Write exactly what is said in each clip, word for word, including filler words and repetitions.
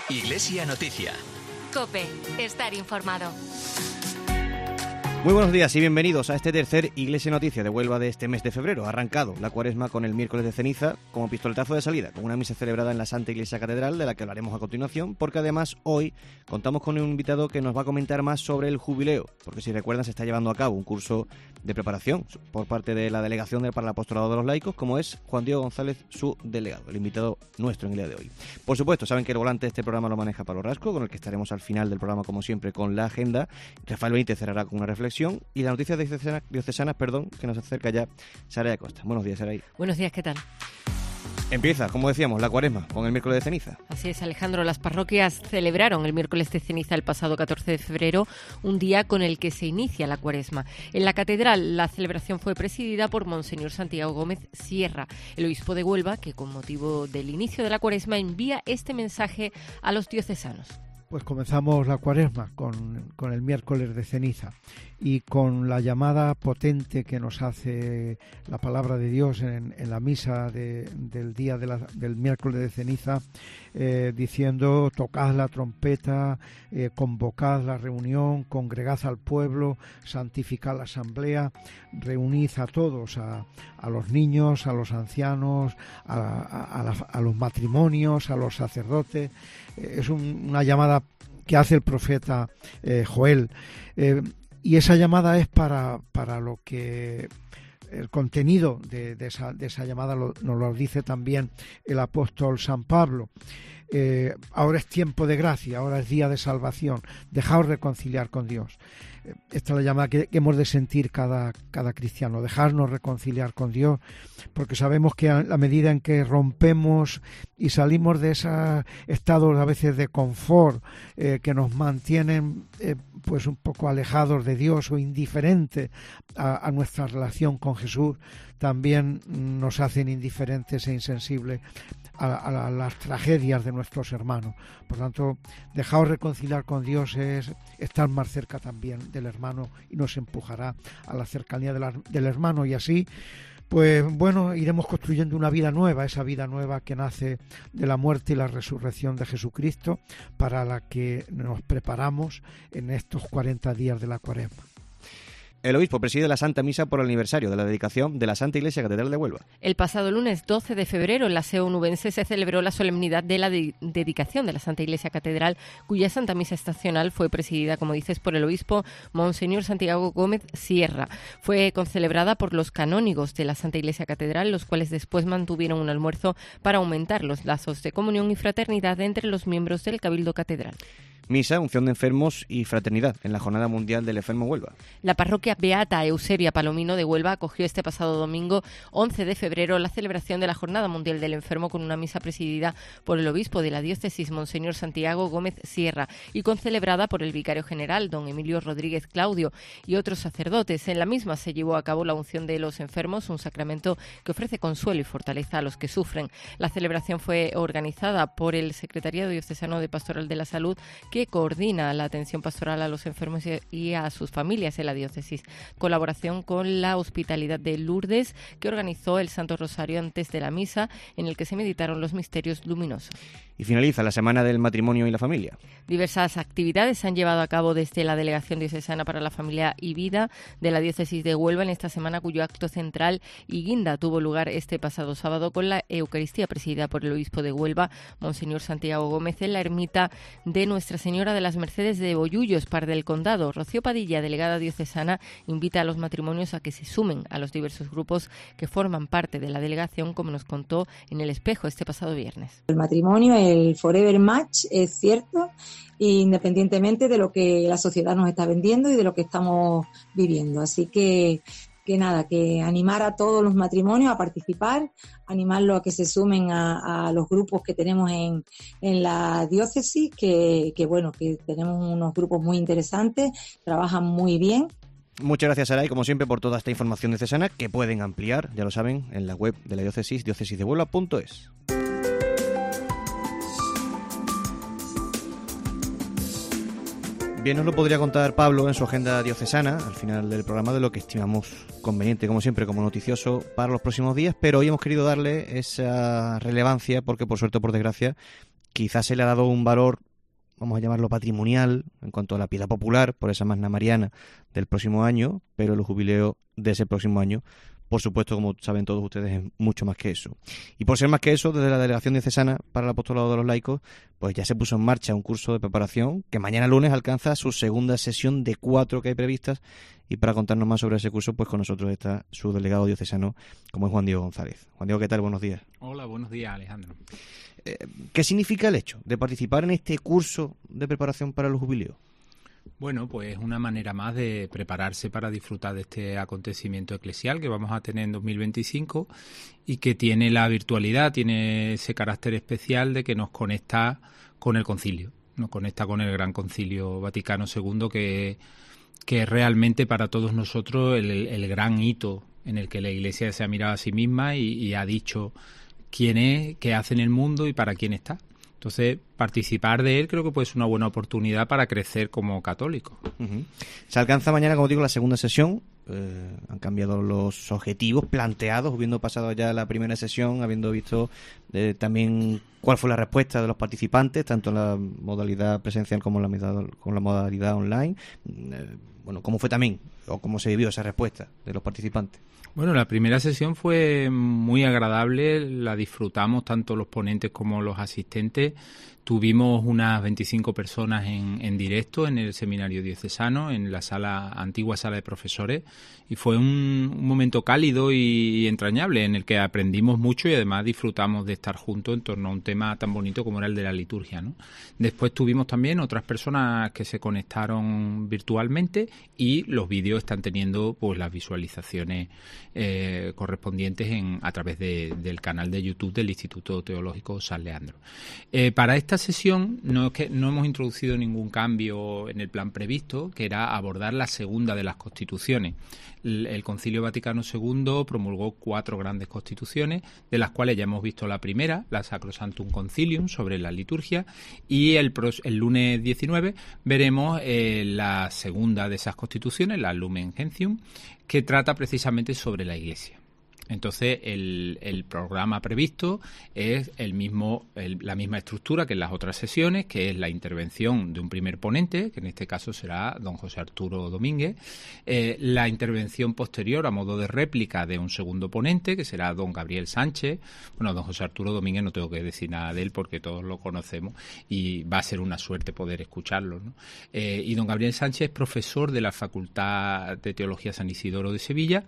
Iglesia Noticia. COPE. Estar informado. Muy buenos días y bienvenidos a este tercer Iglesia Noticia de Huelva de este mes de febrero. Ha arrancado la cuaresma con el miércoles de ceniza como pistoletazo de salida, con una misa celebrada en la Santa Iglesia Catedral, de la que hablaremos a continuación, porque además hoy contamos con un invitado que nos va a comentar más sobre el jubileo, porque si recuerdan se está llevando a cabo un curso de preparación por parte de la Delegación para el Apostolado de los Laicos, como es Juan Diego González, su delegado, el invitado nuestro en el día de hoy. Por supuesto, saben que el volante de este programa lo maneja Pablo Rasco, con el que estaremos al final del programa, como siempre, con la agenda. Rafael Benítez cerrará con una reflexión y las noticias diocesanas, diocesanas perdón, que nos acerca ya Saray Acosta. Buenos días, Saray. Buenos días, ¿qué tal? Empieza, como decíamos, la cuaresma con el miércoles de ceniza. Así es, Alejandro. Las parroquias celebraron el miércoles de ceniza el pasado catorce de febrero, un día con el que se inicia la cuaresma. En la catedral, la celebración fue presidida por Monseñor Santiago Gómez Sierra, el obispo de Huelva, que con motivo del inicio de la cuaresma envía este mensaje a los diocesanos. Pues comenzamos la cuaresma con, con el miércoles de ceniza y con la llamada potente que nos hace la palabra de Dios en, en la misa de, del día de la, del miércoles de ceniza, eh, diciendo: tocad la trompeta, eh, convocad la reunión, congregad al pueblo, santificad la asamblea, reunid a todos, a, a los niños, a los ancianos, a, a, a, la, a los matrimonios, a los sacerdotes. Eh, es un, una llamada que hace el profeta eh, Joel, eh, y esa llamada es para, para lo que el contenido de, de, esa, de esa llamada lo, nos lo dice también el apóstol San Pablo. Eh, ahora es tiempo de gracia, ahora es día de salvación, dejaos reconciliar con Dios. Esta es la llamada que, que hemos de sentir cada, cada cristiano, dejarnos reconciliar con Dios, porque sabemos que a la medida en que rompemos y salimos de esos estados a veces de confort eh, que nos mantienen eh, pues un poco alejados de Dios o indiferentes a, a nuestra relación con Jesús, también nos hacen indiferentes e insensibles a, a, a las tragedias de nuestros hermanos. Por tanto, dejaos reconciliar con Dios es estar más cerca también del hermano y nos empujará a la cercanía de la, del hermano, y así pues bueno, iremos construyendo una vida nueva, esa vida nueva que nace de la muerte y la resurrección de Jesucristo, para la que nos preparamos en estos cuarenta días de la cuaresma. El obispo preside la Santa Misa por el aniversario de la dedicación de la Santa Iglesia Catedral de Huelva. El pasado lunes doce de febrero en la S E O nubense se celebró la solemnidad de la de- dedicación de la Santa Iglesia Catedral, cuya Santa Misa estacional fue presidida, como dices, por el obispo Monseñor Santiago Gómez Sierra. Fue concelebrada por los canónigos de la Santa Iglesia Catedral, los cuales después mantuvieron un almuerzo para aumentar los lazos de comunión y fraternidad entre los miembros del Cabildo Catedral. Misa, unción de enfermos y fraternidad en la Jornada Mundial del Enfermo en Huelva. La parroquia Beata Eusebia Palomino de Huelva acogió este pasado domingo once de febrero la celebración de la Jornada Mundial del Enfermo con una misa presidida por el obispo de la diócesis, Monseñor Santiago Gómez Sierra, y concelebrada por el vicario general, don Emilio Rodríguez Claudio, y otros sacerdotes. En la misma se llevó a cabo la unción de los enfermos, un sacramento que ofrece consuelo y fortaleza a los que sufren. La celebración fue organizada por el Secretariado Diocesano de Pastoral de la Salud, que que coordina la atención pastoral a los enfermos y a sus familias en la diócesis. Colaboración con la Hospitalidad de Lourdes, que organizó el Santo Rosario antes de la misa, en el que se meditaron los misterios luminosos. Y finaliza la Semana del Matrimonio y la Familia. Diversas actividades se han llevado a cabo desde la Delegación Diocesana para la Familia y Vida de la Diócesis de Huelva en esta semana, cuyo acto central y guinda tuvo lugar este pasado sábado con la Eucaristía presidida por el obispo de Huelva, Monseñor Santiago Gómez, en la ermita de Nuestra Señora de las Mercedes de Bollullos, Par del Condado. Rocío Padilla, delegada diocesana, invita a los matrimonios a que se sumen a los diversos grupos que forman parte de la delegación, como nos contó en El Espejo este pasado viernes. El matrimonio, el forever match, es cierto, independientemente de lo que la sociedad nos está vendiendo y de lo que estamos viviendo. Así que, que nada, que animar a todos los matrimonios a participar, animarlos a que se sumen a, a los grupos que tenemos en, en la diócesis, que, que bueno, que tenemos unos grupos muy interesantes, trabajan muy bien. Muchas gracias, Saray, como siempre, por toda esta información diocesana que pueden ampliar, ya lo saben, en la web de la diócesis, diócesis de huelva punto es. Bien nos lo podría contar Pablo en su agenda diocesana al final del programa, de lo que estimamos conveniente, como siempre, como noticioso para los próximos días, pero hoy hemos querido darle esa relevancia porque, por suerte o por desgracia, quizás se le ha dado un valor, vamos a llamarlo patrimonial, en cuanto a la piedad popular, por esa Magna Mariana del próximo año, pero el jubileo de ese próximo año, por supuesto, como saben todos ustedes, es mucho más que eso. Y por ser más que eso, desde la Delegación Diocesana para el Apostolado de los Laicos, pues ya se puso en marcha un curso de preparación que mañana lunes alcanza su segunda sesión de cuatro que hay previstas. Y para contarnos más sobre ese curso, pues con nosotros está su delegado diocesano, como es Juan Diego González. Juan Diego, ¿qué tal? Buenos días. Hola, buenos días, Alejandro. Eh, ¿Qué significa el hecho de participar en este curso de preparación para el jubileo? Bueno, pues una manera más de prepararse para disfrutar de este acontecimiento eclesial que vamos a tener en dos mil veinticinco y que tiene la virtualidad, tiene ese carácter especial de que nos conecta con el concilio, nos conecta con el Gran Concilio Vaticano segundo, que, que es realmente para todos nosotros el, el gran hito en el que la Iglesia se ha mirado a sí misma y, y ha dicho quién es, qué hace en el mundo y para quién está. Entonces, participar de él creo que puede ser una buena oportunidad para crecer como católico. Uh-huh. Se alcanza mañana, como digo, la segunda sesión. Eh, han cambiado los objetivos planteados, habiendo pasado ya la primera sesión, habiendo visto eh, también cuál fue la respuesta de los participantes, tanto en la modalidad presencial como en la modalidad, con la modalidad online. Eh, bueno, ¿cómo fue también, o cómo se vivió esa respuesta de los participantes? Bueno, la primera sesión fue muy agradable, la disfrutamos tanto los ponentes como los asistentes. Tuvimos unas veinticinco personas en, en directo en el seminario diocesano, en la sala antigua sala de profesores, y fue un, un momento cálido y, y entrañable en el que aprendimos mucho y además disfrutamos de estar juntos en torno a un tema tan bonito como era el de la liturgia, ¿no? Después tuvimos también otras personas que se conectaron virtualmente y los vídeos están teniendo pues las visualizaciones eh, correspondientes en, a través de, del canal de YouTube del Instituto Teológico San Leandro. Eh, para esta sesión no es que no hemos introducido ningún cambio en el plan previsto, que era abordar la segunda de las constituciones. El, el Concilio Vaticano segundo promulgó cuatro grandes constituciones, de las cuales ya hemos visto la primera, la Sacrosanctum Concilium, sobre la liturgia, y el, el lunes diecinueve veremos eh, la segunda de esas constituciones, la Lumen Gentium, que trata precisamente sobre la Iglesia. Entonces, el, el programa previsto es el mismo, el, la misma estructura que en las otras sesiones, que es la intervención de un primer ponente, que en este caso será don José Arturo Domínguez, eh, la intervención posterior a modo de réplica de un segundo ponente, que será don Gabriel Sánchez. Bueno, don José Arturo Domínguez no tengo que decir nada de él porque todos lo conocemos y va a ser una suerte poder escucharlo, ¿no? Eh, y don Gabriel Sánchez es profesor de la Facultad de Teología San Isidoro de Sevilla.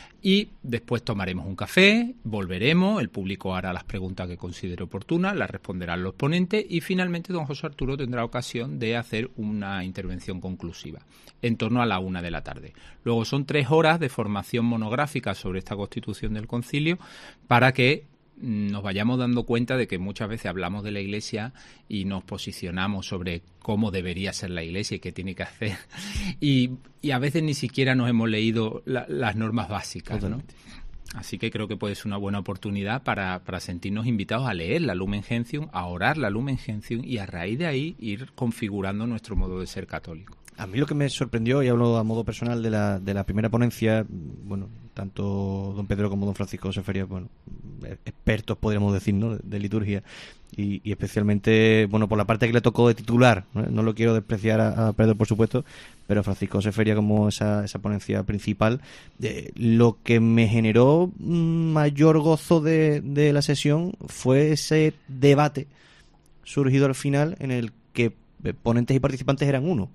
Y después tomaremos un café, volveremos, el público hará las preguntas que considere oportunas, las responderán los ponentes y finalmente don José Arturo tendrá ocasión de hacer una intervención conclusiva en torno a la una de la tarde. Luego son tres horas de formación monográfica sobre esta constitución del concilio para que nos vayamos dando cuenta de que muchas veces hablamos de la Iglesia y nos posicionamos sobre cómo debería ser la Iglesia y qué tiene que hacer y, y a veces ni siquiera nos hemos leído la, las normas básicas, ¿no? Así que creo que puede ser una buena oportunidad para, para sentirnos invitados a leer la Lumen Gentium, a orar la Lumen Gentium y a raíz de ahí ir configurando nuestro modo de ser católico. A mí lo que me sorprendió, y hablo a modo personal de la, de la primera ponencia, bueno, tanto don Pedro como don Francisco José Feria, bueno, expertos podríamos decir, ¿no?, de liturgia, y, y especialmente, bueno, por la parte que le tocó de titular, no, no lo quiero despreciar a, a Pedro, por supuesto, pero Francisco José Feria como esa, esa ponencia principal, eh, lo que me generó mayor gozo de, de la sesión fue ese debate surgido al final en el que ponentes y participantes eran uno.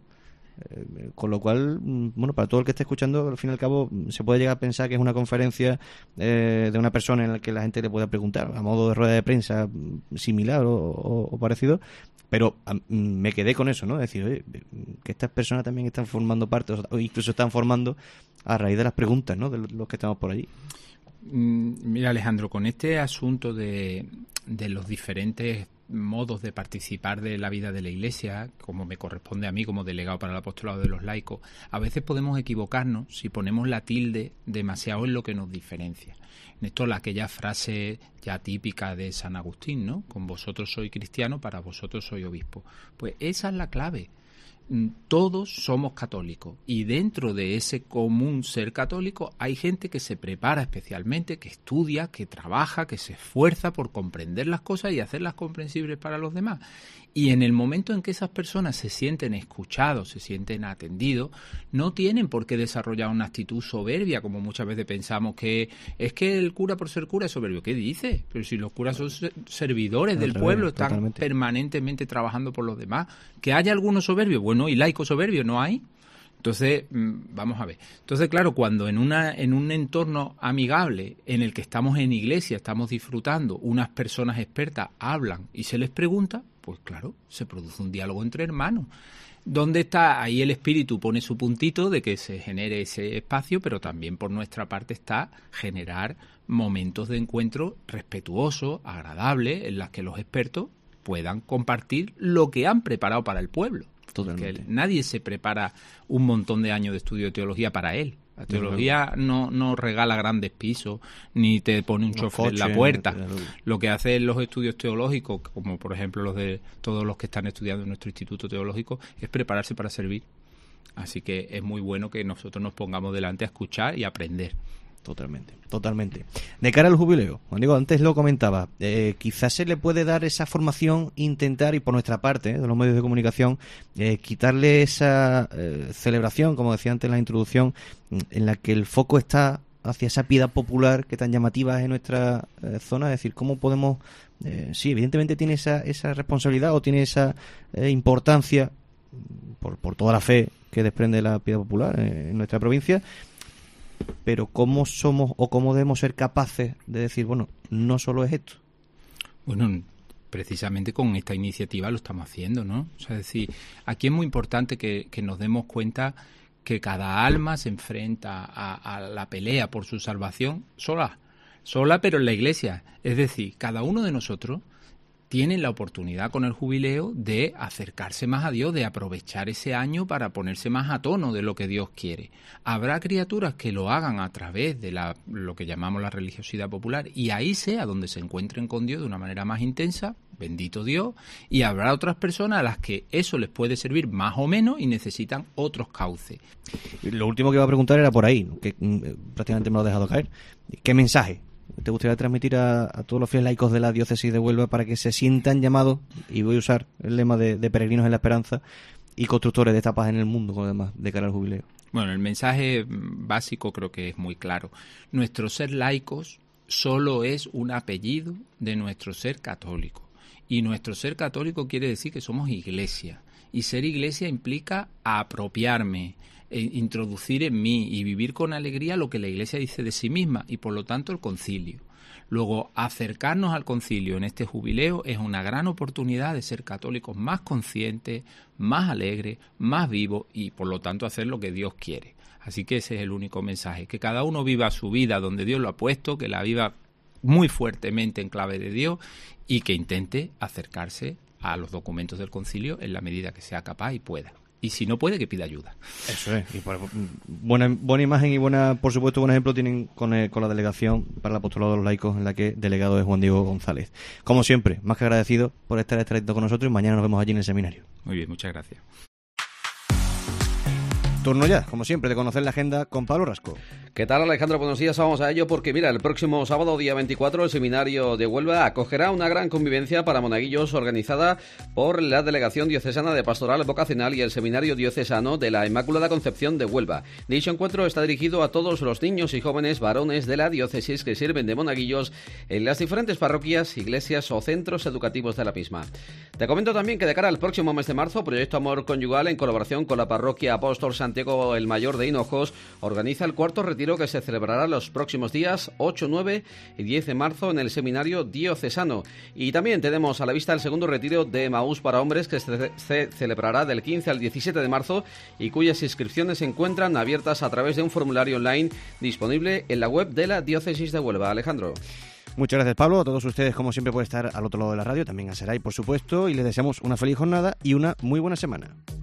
Eh, con lo cual, bueno, para todo el que esté escuchando, al fin y al cabo, se puede llegar a pensar que es una conferencia eh, de una persona en la que la gente le pueda preguntar, a modo de rueda de prensa similar o, o, o parecido, pero a, me quedé con eso, ¿no? Es decir, oye, que estas personas también están formando parte, o incluso están formando a raíz de las preguntas, ¿no?, de los que estamos por allí. Mira, Alejandro, con este asunto de, de los diferentes modos de participar de la vida de la Iglesia, como me corresponde a mí como delegado para el apostolado de los laicos, a veces podemos equivocarnos si ponemos la tilde demasiado en lo que nos diferencia. En esto, la aquella frase ya típica de San Agustín, ¿no? Con vosotros soy cristiano, para vosotros soy obispo. Pues esa es la clave. todos somos católicos y dentro de ese común ser católico hay gente que se prepara especialmente, que estudia, que trabaja, que se esfuerza por comprender las cosas y hacerlas comprensibles para los demás. Y en el momento en que esas personas se sienten escuchados, se sienten atendidos, no tienen por qué desarrollar una actitud soberbia, como muchas veces pensamos que es que el cura por ser cura es soberbio. ¿Qué dice? Pero si los curas son servidores del pueblo, están totalmente permanentemente trabajando por los demás. ¿Que haya algunos soberbios? Bueno, ¿y laicos soberbios no hay? Entonces, vamos a ver. Entonces, claro, cuando en una en un entorno amigable en el que estamos en iglesia, estamos disfrutando, unas personas expertas hablan y se les pregunta, pues claro, se produce un diálogo entre hermanos. ¿Dónde está? Ahí el espíritu pone su puntito de que se genere ese espacio, pero también por nuestra parte está generar momentos de encuentro respetuosos, agradables, en las que los expertos puedan compartir lo que han preparado para el pueblo. Totalmente. Porque nadie se prepara un montón de años de estudio de teología para él. La teología no, no regala grandes pisos, ni te pone un chofer en la puerta. Lo que hacen los estudios teológicos, como por ejemplo los de todos los que están estudiando en nuestro instituto teológico, es prepararse para servir. Así que es muy bueno que nosotros nos pongamos delante a escuchar y aprender. Totalmente, totalmente. De cara al jubileo, Juan Diego, antes lo comentaba, eh, quizás se le puede dar esa formación, intentar, y por nuestra parte, eh, de los medios de comunicación, eh, quitarle esa eh, celebración, como decía antes en la introducción, en la que el foco está hacia esa piedad popular que tan llamativa es en nuestra eh, zona, es decir, cómo podemos, eh, sí, evidentemente tiene esa, esa responsabilidad o tiene esa eh, importancia por, por toda la fe que desprende la piedad popular eh, en nuestra provincia, pero ¿cómo somos o cómo debemos ser capaces de decir, bueno, no solo es esto? Bueno, precisamente con esta iniciativa lo estamos haciendo, ¿no? O sea, es decir, aquí es muy importante que, que nos demos cuenta que cada alma se enfrenta a, a la pelea por su salvación sola, sola pero en la iglesia. Es decir, cada uno de nosotros tiene la oportunidad con el jubileo de acercarse más a Dios, de aprovechar ese año para ponerse más a tono de lo que Dios quiere. Habrá criaturas que lo hagan a través de la, lo que llamamos la religiosidad popular, y ahí sea donde se encuentren con Dios de una manera más intensa, bendito Dios, y habrá otras personas a las que eso les puede servir más o menos y necesitan otros cauces. Lo último que iba a preguntar era por ahí, que mm, prácticamente me lo he dejado caer. ¿Qué mensaje te gustaría transmitir a, a todos los fieles laicos de la diócesis de Huelva para que se sientan llamados, y voy a usar el lema de, de peregrinos en la esperanza y constructores de esta paz en el mundo, con demás, de cara al jubileo? Bueno, el mensaje básico creo que es muy claro. Nuestro ser laicos solo es un apellido de nuestro ser católico. Y nuestro ser católico quiere decir que somos iglesia. Y ser iglesia implica apropiarme, e introducir en mí y vivir con alegría lo que la Iglesia dice de sí misma, y por lo tanto el concilio. Luego, acercarnos al concilio en este jubileo es una gran oportunidad de ser católicos más conscientes, más alegres, más vivos y por lo tanto hacer lo que Dios quiere. Así que ese es el único mensaje, que cada uno viva su vida donde Dios lo ha puesto, que la viva muy fuertemente en clave de Dios y que intente acercarse a los documentos del concilio en la medida que sea capaz y pueda. Y si no puede, que pida ayuda. Eso es. Y por, buena, buena imagen y, buena, por supuesto, buen ejemplo tienen con, el, con la delegación para el apostolado de los laicos, en la que delegado es Juan Diego González. Como siempre, más que agradecido por estar este ratito con nosotros, y mañana nos vemos allí en el seminario. Muy bien, muchas gracias. Turno ya, como siempre, de conocer la agenda con Pablo Rasco. ¿Qué tal, Alejandro? Buenos días, vamos a ello porque mira, el próximo sábado, día veinticuatro, el Seminario de Huelva acogerá una gran convivencia para monaguillos organizada por la Delegación Diocesana de Pastoral Vocacional y el Seminario Diocesano de la Inmaculada Concepción de Huelva. Dicho encuentro está dirigido a todos los niños y jóvenes varones de la diócesis que sirven de monaguillos en las diferentes parroquias, iglesias o centros educativos de la misma. Te comento también que de cara al próximo mes de marzo, Proyecto Amor Conyugal, en colaboración con la Parroquia Apóstol Santiago el Mayor de Hinojos, organiza el cuarto retiro que se celebrará los próximos días ocho, nueve y diez de marzo en el Seminario Diocesano. Y también tenemos a la vista el segundo retiro de Emaús para hombres, que se, se celebrará del quince al diecisiete de marzo y cuyas inscripciones se encuentran abiertas a través de un formulario online disponible en la web de la Diócesis de Huelva. Alejandro. Muchas gracias, Pablo. A todos ustedes, como siempre, por estar al otro lado de la radio, también a Saray, por supuesto, y les deseamos una feliz jornada y una muy buena semana.